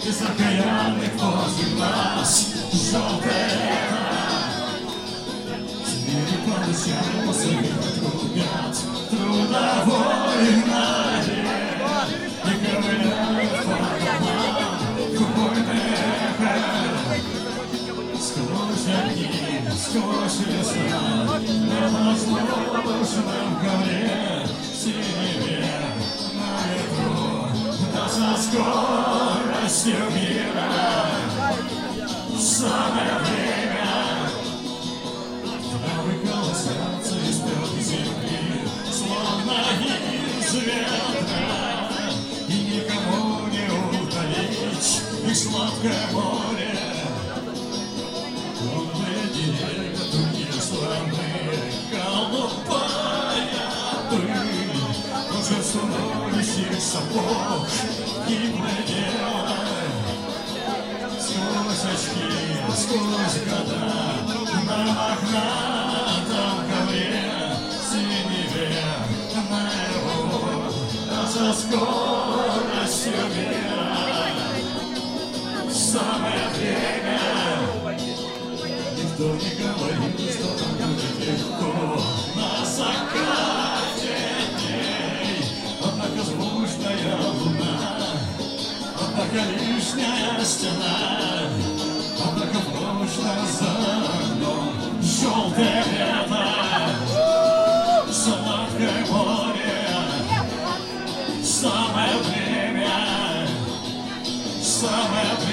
Из окаянных возле нас желтое лето. Звери по ночам после трубят трудовой норе. И ковыляют по домам купольное эхо. Сквозь огни, сквозь леса, на воздушном ковре, синеве на ветру, да со скоростью мира. Самое время травы колосятся из пёртой земли, словно из ветра, и никому не утолить их сладкое море. Круглые деревья, другие слоны, голубая пыль, уже становящих сапог гибнет дело. Сквозь очки, сквозь года, на мохнатом ковре, синеве наяву, а со скоростью мира. Самое время. Никто не говорит, что там будет легко на закате дней. Однако звучная луна, однако лишняя стена, однако прочно за окном желтое лето, сладкое море. Самое время, самое время.